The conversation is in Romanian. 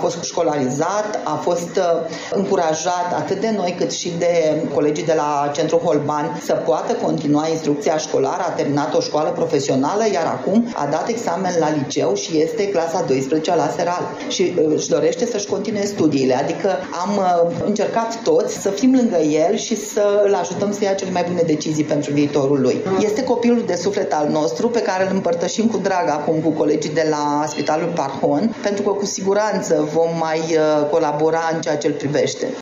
fost școlarizat, a fost încurajat atât de noi cât și de colegii de la Centrul Holban să poată continua instrucția școlară, a terminat o școală profesională, iar acum a dat examen la liceu și este clasa 12-a la Seral și își dorește să-și continue studiile. Adică am încercat toți să fim lângă el și să îl ajutăm să ia cele mai bune decizii pentru viitorul lui. Este copilul de suflet al nostru pe care îl împărtășim cu drag acum cu colegii de la Spitalul Parhon, pentru că cu siguranță vom mai colabora în ceea ce îl privește.